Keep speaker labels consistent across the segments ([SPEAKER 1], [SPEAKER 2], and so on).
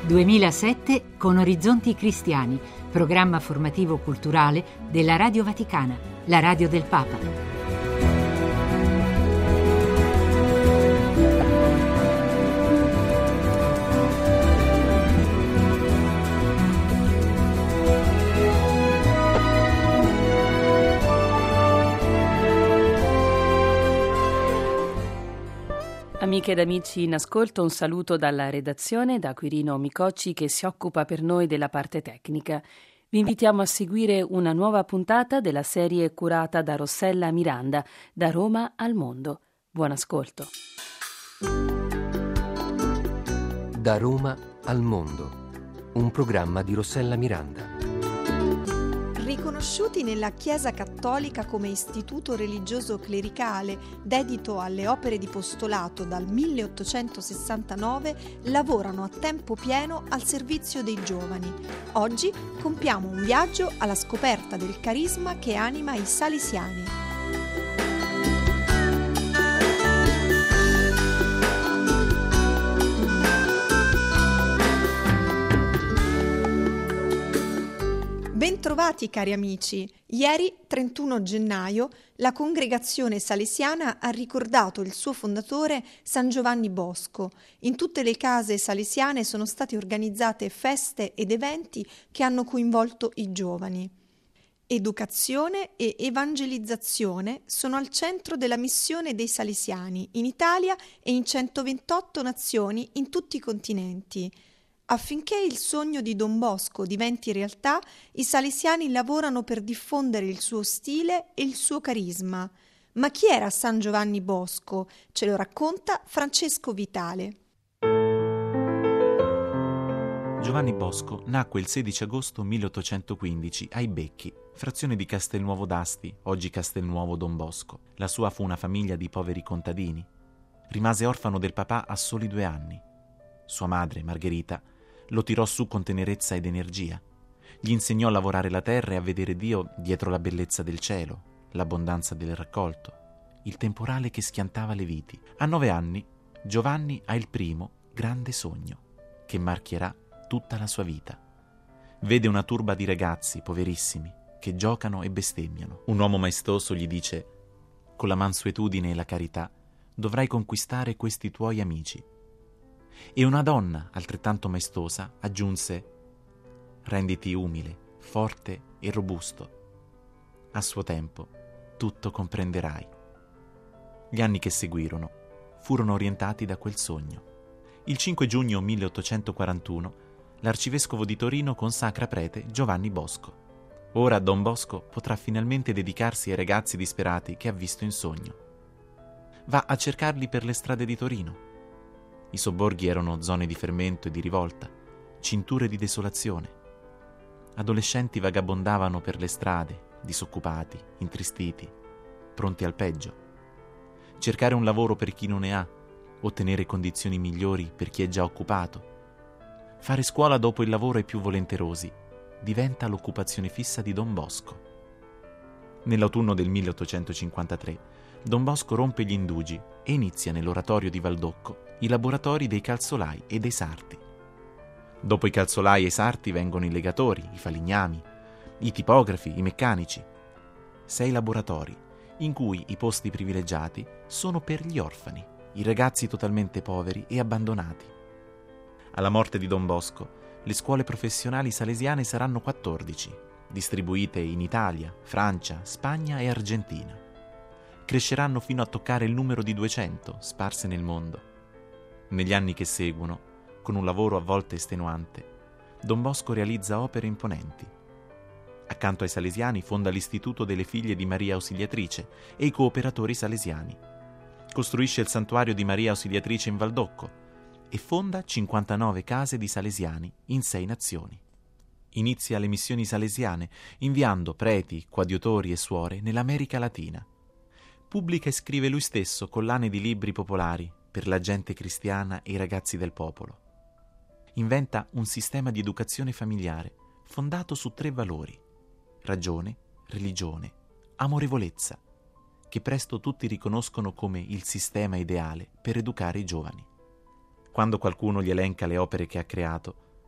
[SPEAKER 1] 2007 con Orizzonti Cristiani, programma formativo culturale della Radio Vaticana, la radio del Papa.
[SPEAKER 2] Amiche ed amici in ascolto, un saluto dalla redazione, da Quirino Micocci che si occupa per noi della parte tecnica. Vi invitiamo a seguire una nuova puntata della serie curata da Rossella Miranda, Da Roma al Mondo. Buon ascolto.
[SPEAKER 3] Da Roma al Mondo, un programma di Rossella Miranda.
[SPEAKER 4] Riconosciuti nella Chiesa Cattolica come istituto religioso clericale dedito alle opere di postolato dal 1869, lavorano a tempo pieno al servizio dei giovani. Oggi compiamo un viaggio alla scoperta del carisma che anima i salesiani. Bentrovati cari amici, ieri 31 gennaio la congregazione salesiana ha ricordato il suo fondatore San Giovanni Bosco. In tutte le case salesiane sono state organizzate feste ed eventi che hanno coinvolto i giovani. Educazione e evangelizzazione sono al centro della missione dei salesiani in Italia e in 128 nazioni in tutti i continenti. Affinché il sogno di Don Bosco diventi realtà, i salesiani lavorano per diffondere il suo stile e il suo carisma. Ma chi era San Giovanni Bosco? Ce lo racconta Francesco Vitale.
[SPEAKER 5] Giovanni Bosco nacque il 16 agosto 1815 ai Becchi, frazione di Castelnuovo d'Asti, oggi Castelnuovo Don Bosco. La sua fu una famiglia di poveri contadini. Rimase orfano del papà a soli 2 anni. Sua madre, Margherita, lo tirò su con tenerezza ed energia. Gli insegnò a lavorare la terra e a vedere Dio dietro la bellezza del cielo, l'abbondanza del raccolto, il temporale che schiantava le viti. A 9 anni, Giovanni ha il primo grande sogno, che marchierà tutta la sua vita. Vede una turba di ragazzi, poverissimi, che giocano e bestemmiano. Un uomo maestoso gli dice: «Con la mansuetudine e la carità dovrai conquistare questi tuoi amici». E una donna, altrettanto maestosa, aggiunse: «Renditi umile, forte e robusto. A suo tempo tutto comprenderai». Gli anni che seguirono furono orientati da quel sogno. Il 5 giugno 1841 l'arcivescovo di Torino consacra prete Giovanni Bosco. Ora Don Bosco potrà finalmente dedicarsi ai ragazzi disperati che ha visto in sogno. Va a cercarli per le strade di Torino. I sobborghi erano zone di fermento e di rivolta, cinture di desolazione. Adolescenti vagabondavano per le strade, disoccupati, intristiti, pronti al peggio. Cercare un lavoro per chi non ne ha, ottenere condizioni migliori per chi è già occupato. Fare scuola dopo il lavoro ai più volenterosi diventa l'occupazione fissa di Don Bosco. Nell'autunno del 1853 Don Bosco rompe gli indugi e inizia nell'oratorio di Valdocco i laboratori dei calzolai e dei sarti. Dopo i calzolai e i sarti vengono i legatori, i falegnami, i tipografi, i meccanici. 6 laboratori in cui i posti privilegiati sono per gli orfani, i ragazzi totalmente poveri e abbandonati. Alla morte di Don Bosco, le scuole professionali salesiane saranno 14, distribuite in Italia, Francia, Spagna e Argentina. Cresceranno fino a toccare il numero di 200, sparse nel mondo. Negli anni che seguono, con un lavoro a volte estenuante, Don Bosco realizza opere imponenti. Accanto ai salesiani fonda l'Istituto delle Figlie di Maria Ausiliatrice e i Cooperatori Salesiani. Costruisce il Santuario di Maria Ausiliatrice in Valdocco e fonda 59 case di salesiani in 6 nazioni. Inizia le missioni salesiane inviando preti, coadiutori e suore nell'America Latina. Pubblica e scrive lui stesso collane di libri popolari per la gente cristiana e i ragazzi del popolo. Inventa un sistema di educazione familiare fondato su 3 valori: ragione, religione, amorevolezza, che presto tutti riconoscono come il sistema ideale per educare i giovani. Quando qualcuno gli elenca le opere che ha creato,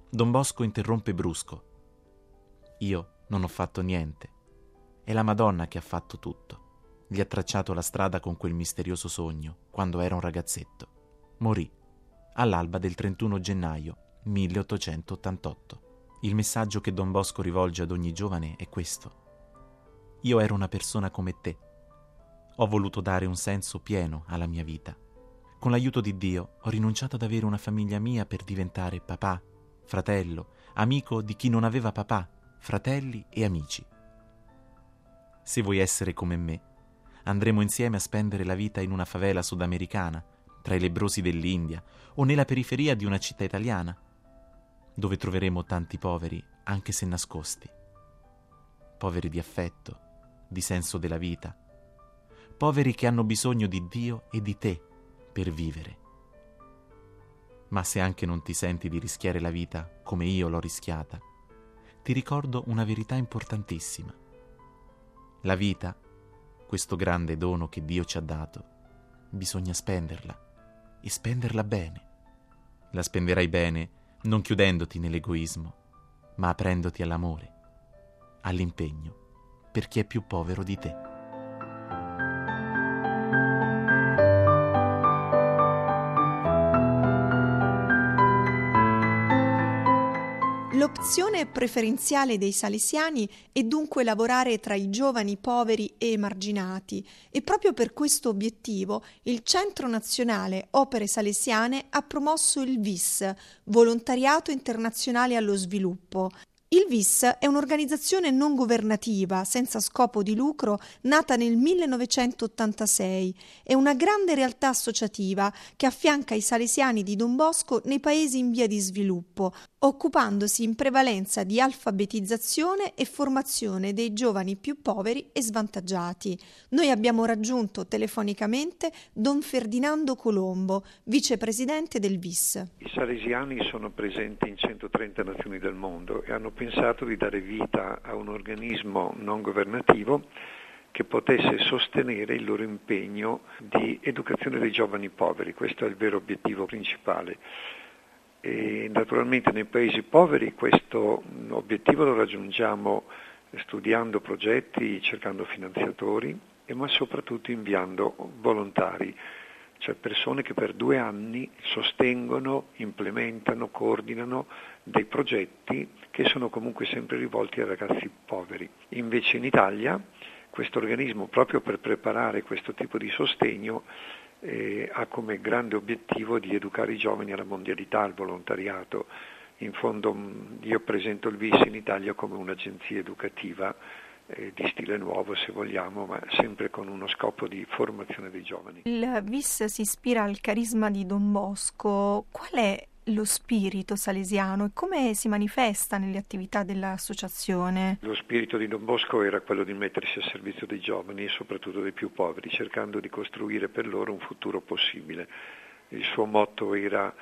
[SPEAKER 5] Don Bosco interrompe brusco. Io non ho fatto niente. È la Madonna che ha fatto tutto. Gli ha tracciato la strada con quel misterioso sogno quando era un ragazzetto. Morì all'alba del 31 gennaio 1888. Il messaggio che Don Bosco rivolge ad ogni giovane è questo. Io ero una persona come te. Ho voluto dare un senso pieno alla mia vita. Con l'aiuto di Dio ho rinunciato ad avere una famiglia mia per diventare papà, fratello, amico di chi non aveva papà, fratelli e amici. Se vuoi essere come me, andremo insieme a spendere la vita in una favela sudamericana, tra i lebbrosi dell'India o nella periferia di una città italiana, dove troveremo tanti poveri, anche se nascosti. Poveri di affetto, di senso della vita, poveri che hanno bisogno di Dio e di te per vivere. Ma se anche non ti senti di rischiare la vita come io l'ho rischiata, ti ricordo una verità importantissima. La vita, questo grande dono che Dio ci ha dato, bisogna spenderla e spenderla bene. La spenderai bene non chiudendoti nell'egoismo, ma aprendoti all'amore, all'impegno per chi è più povero di te.
[SPEAKER 4] L'opzione preferenziale dei salesiani è dunque lavorare tra i giovani poveri e emarginati e proprio per questo obiettivo il Centro Nazionale Opere Salesiane ha promosso il VIS, Volontariato Internazionale allo Sviluppo. Il VIS è un'organizzazione non governativa, senza scopo di lucro, nata nel 1986. È una grande realtà associativa che affianca i salesiani di Don Bosco nei paesi in via di sviluppo, occupandosi in prevalenza di alfabetizzazione e formazione dei giovani più poveri e svantaggiati. Noi abbiamo raggiunto telefonicamente Don Ferdinando Colombo, vicepresidente del VIS.
[SPEAKER 6] I salesiani sono presenti in 130 nazioni del mondo e hanno pensato di dare vita a un organismo non governativo che potesse sostenere il loro impegno di educazione dei giovani poveri. Questo è il vero obiettivo principale. E naturalmente nei paesi poveri questo obiettivo lo raggiungiamo studiando progetti, cercando finanziatori, ma soprattutto inviando volontari, cioè persone che per 2 anni sostengono, implementano, coordinano dei progetti che sono comunque sempre rivolti ai ragazzi poveri. Invece in Italia questo organismo, proprio per preparare questo tipo di sostegno, ha come grande obiettivo di educare i giovani alla mondialità, al volontariato. In fondo io presento il VIS in Italia come un'agenzia educativa di stile nuovo, se vogliamo, ma sempre con uno scopo di formazione dei giovani.
[SPEAKER 4] Il VIS si ispira al carisma di Don Bosco. Qual è lo spirito salesiano e come si manifesta nelle attività dell'associazione?
[SPEAKER 6] Lo spirito di Don Bosco era quello di mettersi a servizio dei giovani e soprattutto dei più poveri, cercando di costruire per loro un futuro possibile. Il suo motto era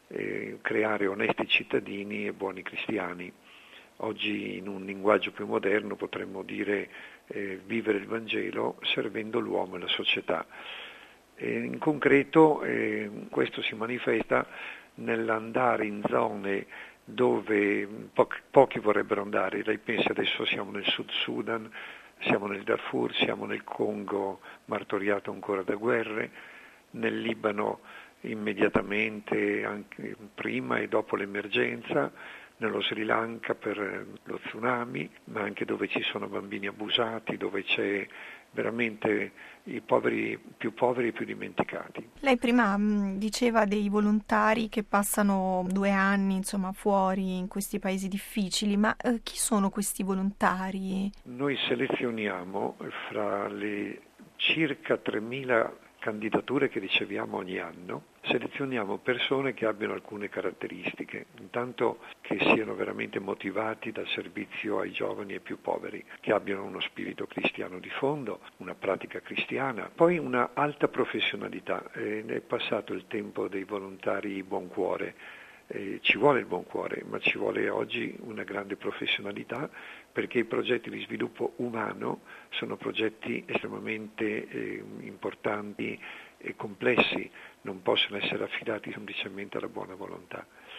[SPEAKER 6] creare onesti cittadini e buoni cristiani. Oggi in un linguaggio più moderno potremmo dire vivere il Vangelo servendo l'uomo e la società. In concreto questo si manifesta nell'andare in zone dove pochi vorrebbero andare. Lei pensi adesso siamo nel Sud Sudan, siamo nel Darfur, siamo nel Congo martoriato ancora da guerre, nel Libano immediatamente, anche prima e dopo l'emergenza, nello Sri Lanka per lo tsunami, ma anche dove ci sono bambini abusati, dove c'è veramente i poveri e più dimenticati.
[SPEAKER 4] Lei prima diceva dei volontari che passano 2 anni, fuori in questi paesi difficili, ma chi sono questi volontari?
[SPEAKER 6] Noi selezioniamo fra le circa 3.000 candidature che riceviamo ogni anno, selezioniamo persone che abbiano alcune caratteristiche, intanto che siano veramente motivati dal servizio ai giovani e più poveri, che abbiano uno spirito cristiano di fondo, una pratica cristiana, poi una alta professionalità. È passato il tempo dei volontari buon cuore. Ci vuole il buon cuore, ma ci vuole oggi una grande professionalità, perché i progetti di sviluppo umano sono progetti estremamente importanti e complessi, non possono essere affidati semplicemente alla buona volontà.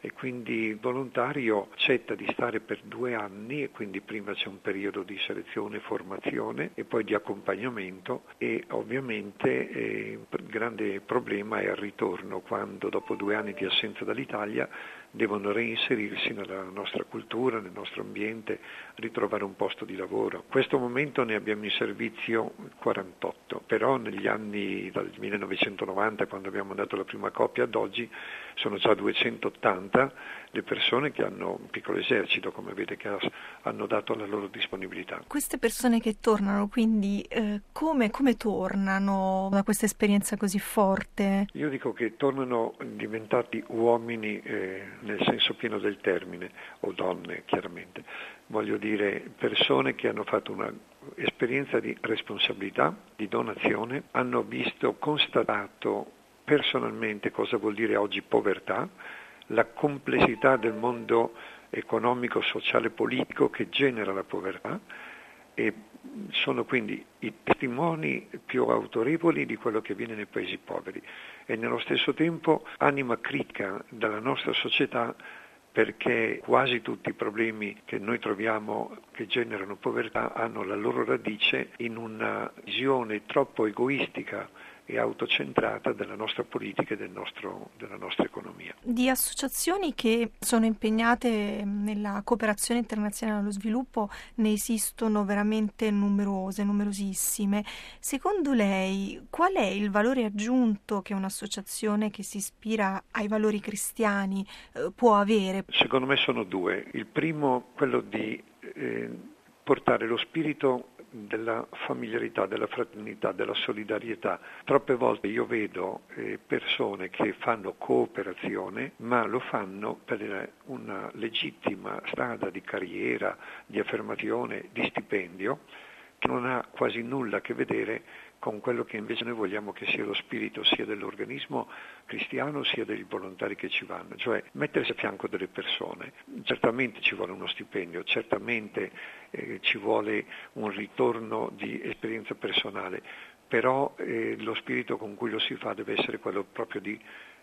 [SPEAKER 6] e quindi il volontario accetta di stare per 2 anni e quindi prima c'è un periodo di selezione, formazione e poi di accompagnamento e ovviamente il grande problema è il ritorno quando dopo 2 anni di assenza dall'Italia devono reinserirsi nella nostra cultura, nel nostro ambiente, ritrovare un posto di lavoro. In questo momento ne abbiamo in servizio 48, però negli anni dal 1990, quando abbiamo mandato la prima coppia, ad oggi sono già 280 le persone che hanno un piccolo esercito, come vede, che hanno dato la loro disponibilità.
[SPEAKER 4] Queste persone che tornano, quindi come tornano da questa esperienza così forte?
[SPEAKER 6] Io dico che tornano diventati uomini nel senso pieno del termine, o donne chiaramente. Voglio dire, persone che hanno fatto una esperienza di responsabilità, di donazione, hanno constatato personalmente cosa vuol dire oggi povertà, la complessità del mondo economico, sociale, politico che genera la povertà e sono quindi i testimoni più autorevoli di quello che avviene nei paesi poveri e nello stesso tempo anima critica dalla nostra società perché quasi tutti i problemi che noi troviamo che generano povertà hanno la loro radice in una visione troppo egoistica e autocentrata della nostra politica e della nostra economia.
[SPEAKER 4] Di associazioni che sono impegnate nella cooperazione internazionale allo sviluppo ne esistono veramente numerosissime. Secondo lei, qual è il valore aggiunto che un'associazione che si ispira ai valori cristiani può avere?
[SPEAKER 6] Secondo me sono 2. Il primo, quello di portare lo spirito della familiarità, della fraternità, della solidarietà. Troppe volte io vedo persone che fanno cooperazione, ma lo fanno per una legittima strada di carriera, di affermazione, di stipendio, che non ha quasi nulla a che vedere con quello che invece noi vogliamo che sia lo spirito sia dell'organismo cristiano sia dei volontari che ci vanno, cioè mettersi a fianco delle persone. Certamente ci vuole uno stipendio, certamente ci vuole un ritorno di esperienza personale, però lo spirito con cui lo si fa deve essere quello proprio di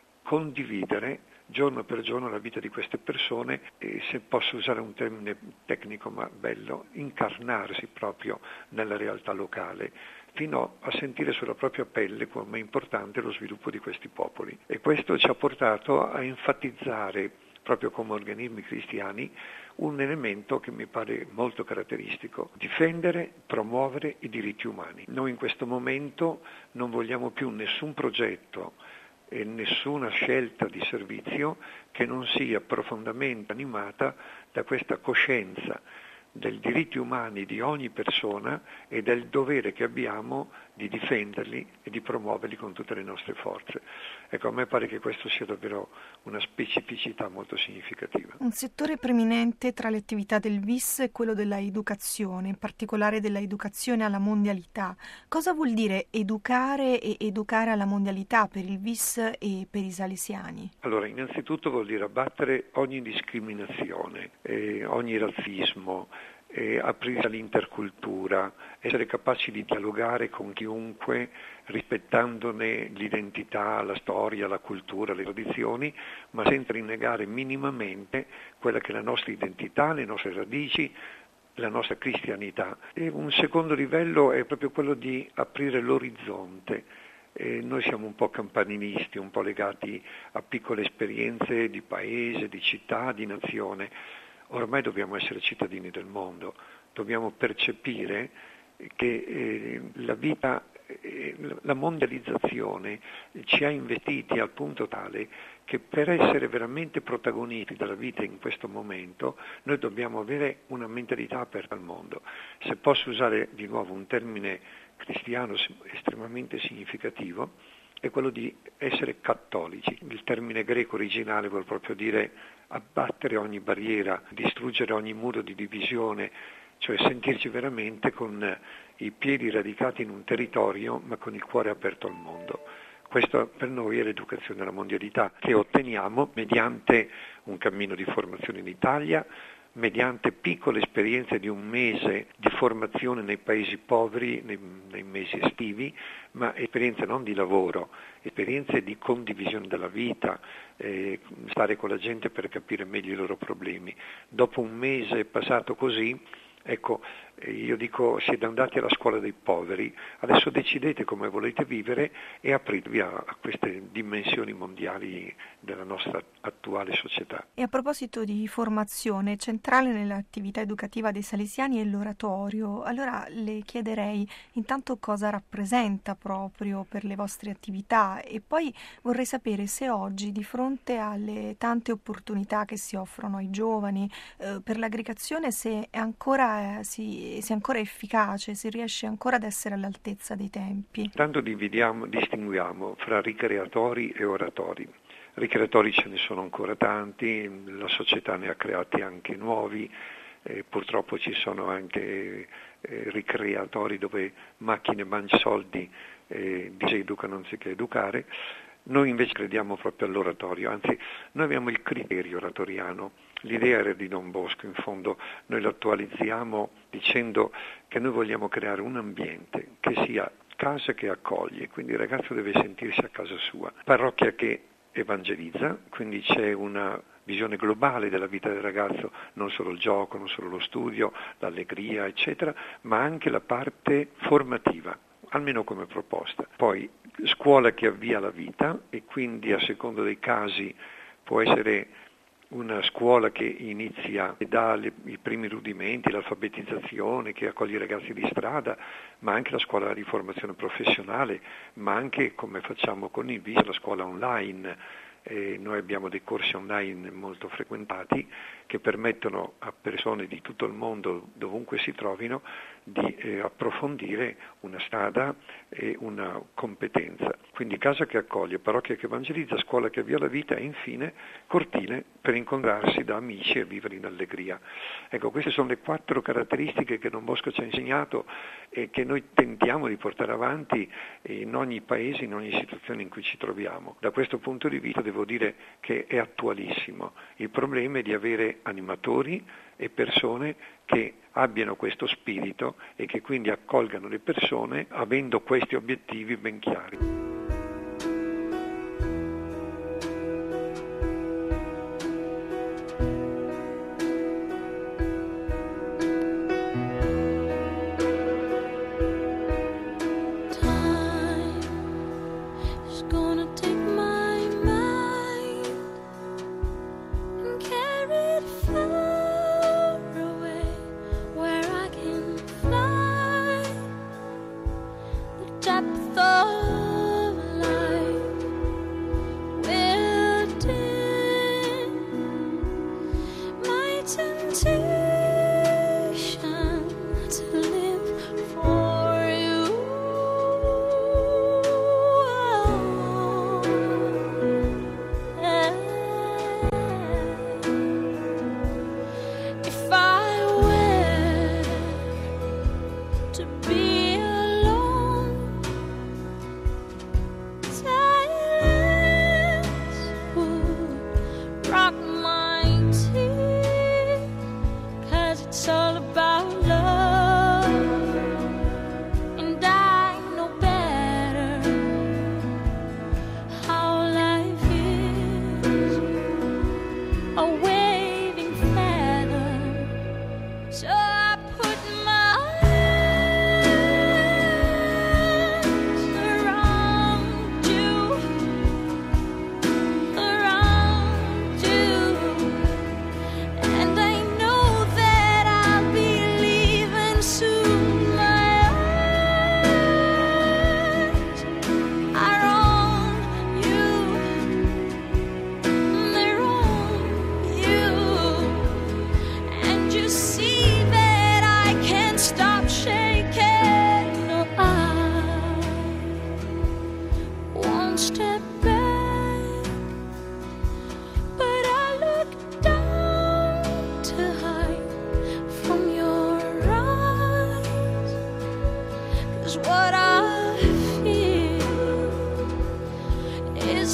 [SPEAKER 6] condividere giorno per giorno la vita di queste persone e, se posso usare un termine tecnico ma bello, incarnarsi proprio nella realtà locale, fino a sentire sulla propria pelle come è importante lo sviluppo di questi popoli. E questo ci ha portato a enfatizzare, proprio come organismi cristiani, un elemento che mi pare molto caratteristico: difendere, promuovere i diritti umani. Noi in questo momento non vogliamo più nessun progetto e nessuna scelta di servizio che non sia profondamente animata da questa coscienza dei diritti umani di ogni persona e del dovere che abbiamo di difenderli e di promuoverli con tutte le nostre forze. Ecco, a me pare che questo sia davvero una specificità molto significativa.
[SPEAKER 4] Un settore preminente tra le attività del VIS è quello della educazione, in particolare della educazione alla mondialità. Cosa vuol dire educare e educare alla mondialità per il VIS e per i salesiani?
[SPEAKER 6] Allora, innanzitutto vuol dire abbattere ogni discriminazione, ogni razzismo, aprire all'intercultura, essere capaci di dialogare con chiunque rispettandone l'identità, la storia, la cultura, le tradizioni, ma senza rinnegare minimamente quella che è la nostra identità, le nostre radici, la nostra cristianità. E un secondo livello è proprio quello di aprire l'orizzonte. Noi siamo un po' campanilisti, un po' legati a piccole esperienze di paese, di città, di nazione. Ormai dobbiamo essere cittadini del mondo, dobbiamo percepire che la vita, la mondializzazione ci ha investiti al punto tale che per essere veramente protagonisti della vita in questo momento noi dobbiamo avere una mentalità aperta al mondo. Se posso usare di nuovo un termine cristiano estremamente significativo, è quello di essere cattolici. Il termine greco originale vuol proprio dire abbattere ogni barriera, distruggere ogni muro di divisione, cioè sentirci veramente con i piedi radicati in un territorio ma con il cuore aperto al mondo. Questo per noi è l'educazione alla mondialità che otteniamo mediante un cammino di formazione in Italia, mediante piccole esperienze di un mese di formazione nei paesi poveri, nei mesi estivi, ma esperienze non di lavoro, esperienze di condivisione della vita, stare con la gente per capire meglio i loro problemi. Dopo un mese passato così, ecco, io dico, siete andati alla scuola dei poveri, adesso decidete come volete vivere e apritevi a queste dimensioni mondiali della nostra attuale società.
[SPEAKER 4] E a proposito di formazione, centrale nell'attività educativa dei salesiani è l'oratorio. Allora le chiederei intanto cosa rappresenta proprio per le vostre attività e poi vorrei sapere se oggi, di fronte alle tante opportunità che si offrono ai giovani per l'aggregazione, se è ancora efficace, si riesce ancora ad essere all'altezza dei tempi.
[SPEAKER 6] Tanto distinguiamo fra ricreatori e oratori. Ricreatori ce ne sono ancora tanti, la società ne ha creati anche nuovi, purtroppo ci sono anche ricreatori dove macchine mangiano soldi, diseducano anziché educare. Noi invece crediamo proprio all'oratorio, anzi noi abbiamo il criterio oratoriano. L'idea era di Don Bosco, in fondo noi lo attualizziamo dicendo che noi vogliamo creare un ambiente che sia casa che accoglie, quindi il ragazzo deve sentirsi a casa sua, parrocchia che evangelizza, quindi c'è una visione globale della vita del ragazzo, non solo il gioco, non solo lo studio, l'allegria, eccetera, ma anche la parte formativa, almeno come proposta. Poi scuola che avvia la vita e quindi a seconda dei casi può essere una scuola che inizia e dà i primi rudimenti, l'alfabetizzazione, che accoglie i ragazzi di strada, ma anche la scuola di formazione professionale, ma anche, come facciamo con il VIS, la scuola online. Noi abbiamo dei corsi online molto frequentati che permettono a persone di tutto il mondo, dovunque si trovino, di approfondire una strada e una competenza. Quindi casa che accoglie, parrocchia che evangelizza, scuola che avvia la vita e infine cortile per incontrarsi da amici e vivere in allegria. Ecco, queste sono le 4 caratteristiche che Don Bosco ci ha insegnato e che noi tentiamo di portare avanti in ogni paese, in ogni situazione in cui ci troviamo. Da questo punto di vista devo dire che è attualissimo. Il problema è di avere animatori e persone che abbiano questo spirito e che quindi accolgano le persone avendo questi obiettivi ben chiari.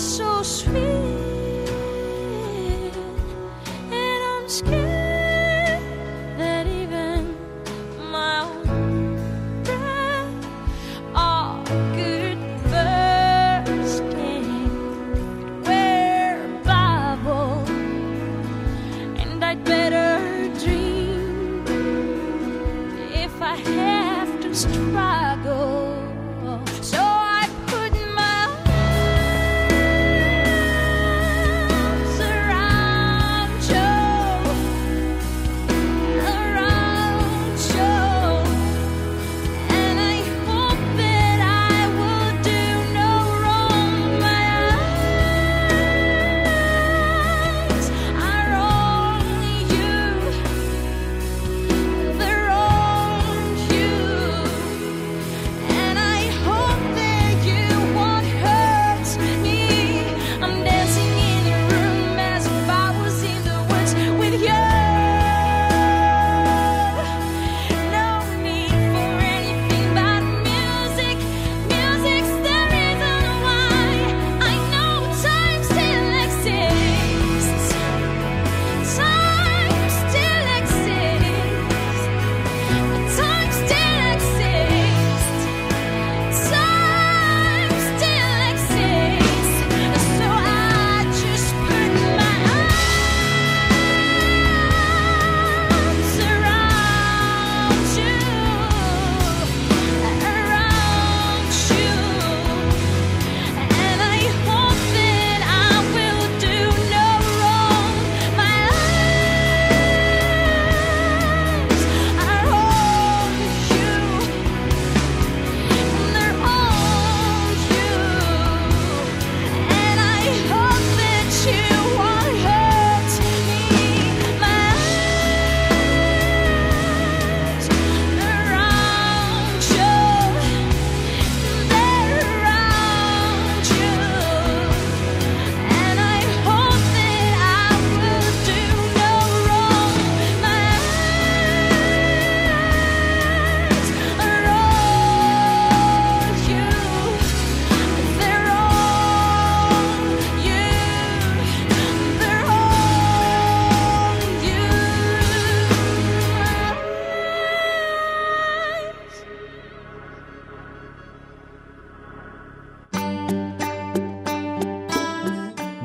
[SPEAKER 7] Sweet, and I'm scared.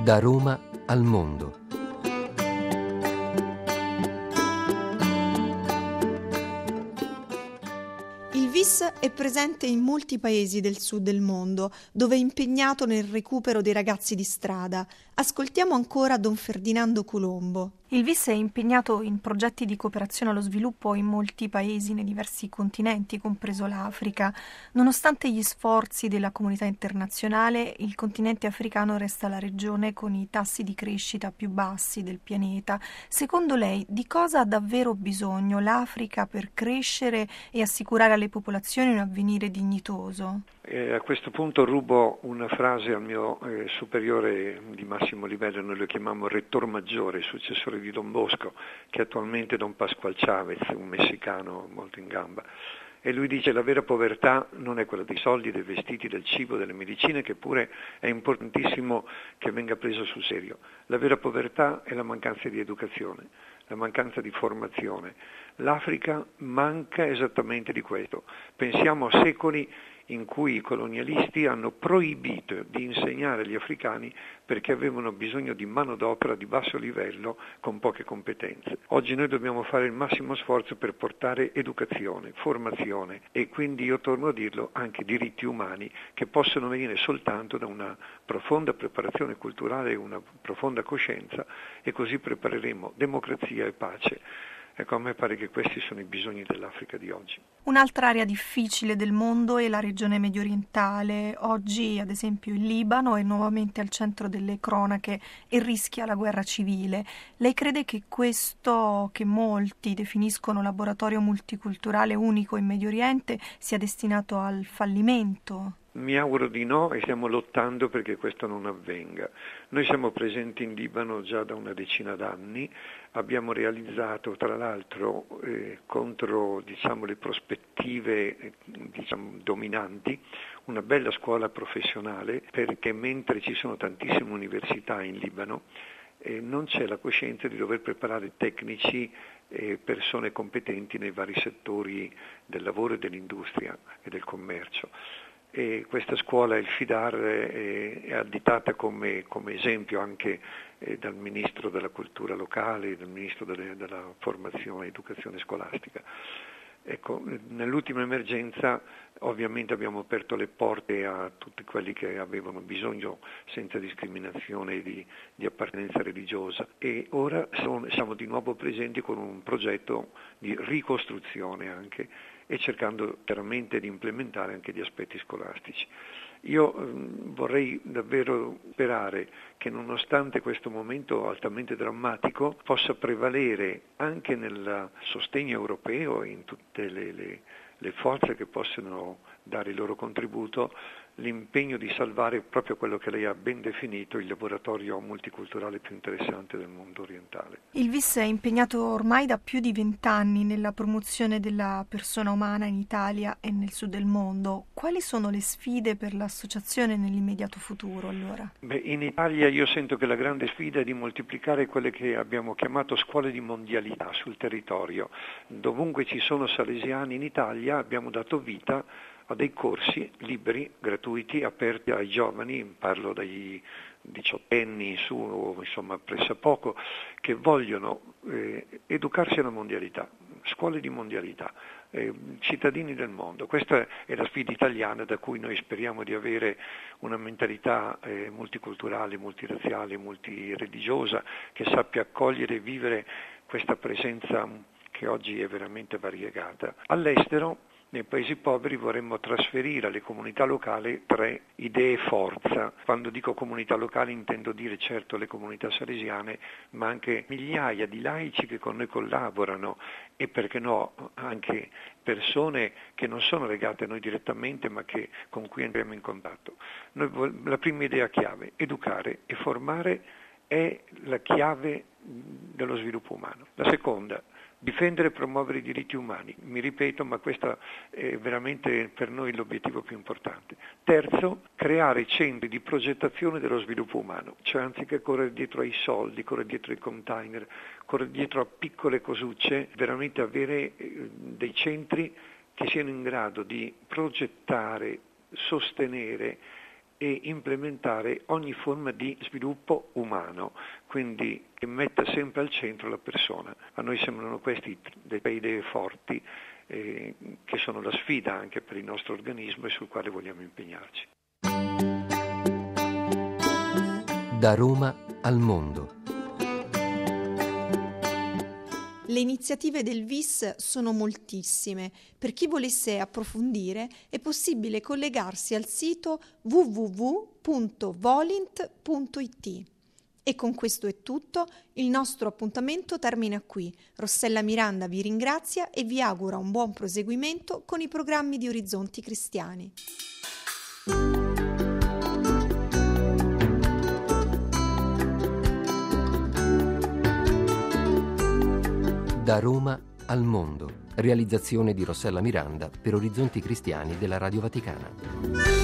[SPEAKER 3] Da Roma al mondo.
[SPEAKER 4] Il VIS è presente in molti paesi del sud del mondo, dove è impegnato nel recupero dei ragazzi di strada. Ascoltiamo ancora Don Ferdinando Colombo.
[SPEAKER 7] Il VIS è impegnato in progetti di cooperazione allo sviluppo in molti paesi nei diversi continenti, compreso l'Africa. Nonostante gli sforzi della comunità internazionale, il continente africano resta la regione con i tassi di crescita più bassi del pianeta. Secondo lei, di cosa ha davvero bisogno l'Africa per crescere e assicurare alle popolazioni un avvenire dignitoso?
[SPEAKER 6] A questo punto rubo una frase al mio superiore di massimo livello, noi lo chiamiamo rettor maggiore, successore di Don Bosco, che è attualmente Don Pascual Chavez, un messicano molto in gamba. E lui dice: la vera povertà non è quella dei soldi, dei vestiti, del cibo, delle medicine, che pure è importantissimo che venga preso sul serio. La vera povertà è la mancanza di educazione, la mancanza di formazione. L'Africa manca esattamente di questo. Pensiamo a secoli in cui i colonialisti hanno proibito di insegnare agli africani perché avevano bisogno di manodopera di basso livello con poche competenze. Oggi noi dobbiamo fare il massimo sforzo per portare educazione, formazione e quindi, io torno a dirlo, anche diritti umani che possono venire soltanto da una profonda preparazione culturale e una profonda coscienza, e così prepareremo democrazia e pace. Ecco, a me pare che questi sono i bisogni dell'Africa di oggi.
[SPEAKER 7] Un'altra area difficile del mondo è la regione mediorientale. Oggi, ad esempio, il Libano è nuovamente al centro delle cronache e rischia la guerra civile. Lei crede che questo, che molti definiscono laboratorio multiculturale unico in Medio Oriente, sia destinato al fallimento?
[SPEAKER 6] Mi auguro di no, e stiamo lottando perché questo non avvenga. Noi siamo presenti in Libano già da una decina d'anni, abbiamo realizzato tra l'altro contro le prospettive dominanti una bella scuola professionale, perché mentre ci sono tantissime università in Libano non c'è la coscienza di dover preparare tecnici e persone competenti nei vari settori del lavoro e dell'industria e del commercio. E questa scuola, il FIDAR, è additata come esempio anche dal Ministro della Cultura locale, dal Ministro della Formazione e Educazione Scolastica. Ecco, nell'ultima emergenza ovviamente abbiamo aperto le porte a tutti quelli che avevano bisogno, senza discriminazione di appartenenza religiosa, e ora siamo di nuovo presenti con un progetto di ricostruzione anche, e cercando chiaramente di implementare anche gli aspetti scolastici. Io vorrei davvero sperare che, nonostante questo momento altamente drammatico, possa prevalere anche nel sostegno europeo e in tutte le forze che possono dare il loro contributo, l'impegno di salvare proprio quello che lei ha ben definito il laboratorio multiculturale più interessante del mondo orientale.
[SPEAKER 7] Il VIS è impegnato ormai da più di 20 anni nella promozione della persona umana in Italia e nel sud del mondo. Quali sono le sfide per l'associazione nell'immediato futuro, allora?
[SPEAKER 6] In Italia io sento che la grande sfida è di moltiplicare quelle che abbiamo chiamato scuole di mondialità sul territorio. Dovunque ci sono salesiani in Italia abbiamo dato vita a dei corsi liberi, gratuiti, aperti ai giovani, parlo dai 18enni in su, insomma pressappoco, che vogliono educarsi alla mondialità, scuole di mondialità, cittadini del mondo. Questa è la sfida italiana, da cui noi speriamo di avere una mentalità multiculturale, multirazziale, multireligiosa, che sappia accogliere e vivere questa presenza che oggi è veramente variegata. All'estero, nei paesi poveri, vorremmo trasferire alle comunità locali 3 idee forza. Quando dico comunità locali intendo dire certo le comunità salesiane, ma anche migliaia di laici che con noi collaborano, e perché no anche persone che non sono legate a noi direttamente ma con cui entriamo in contatto. La prima idea chiave: educare e formare è la chiave dello sviluppo umano. La seconda: difendere e promuovere i diritti umani. Mi ripeto, ma questo è veramente per noi l'obiettivo più importante. Terzo, creare centri di progettazione dello sviluppo umano, cioè anziché correre dietro ai soldi, correre dietro ai container, correre dietro a piccole cosucce, veramente avere dei centri che siano in grado di progettare, sostenere e implementare ogni forma di sviluppo umano, quindi che metta sempre al centro la persona. A noi sembrano questi delle idee forti che sono la sfida anche per il nostro organismo e sul quale vogliamo impegnarci.
[SPEAKER 3] Da Roma al mondo.
[SPEAKER 4] Le iniziative del VIS sono moltissime. Per chi volesse approfondire è possibile collegarsi al sito www.volint.it. E con questo è tutto, il nostro appuntamento termina qui. Rossella Miranda vi ringrazia e vi augura un buon proseguimento con i programmi di Orizzonti Cristiani.
[SPEAKER 3] Da Roma al mondo. Realizzazione di Rossella Miranda per Orizzonti Cristiani della Radio Vaticana.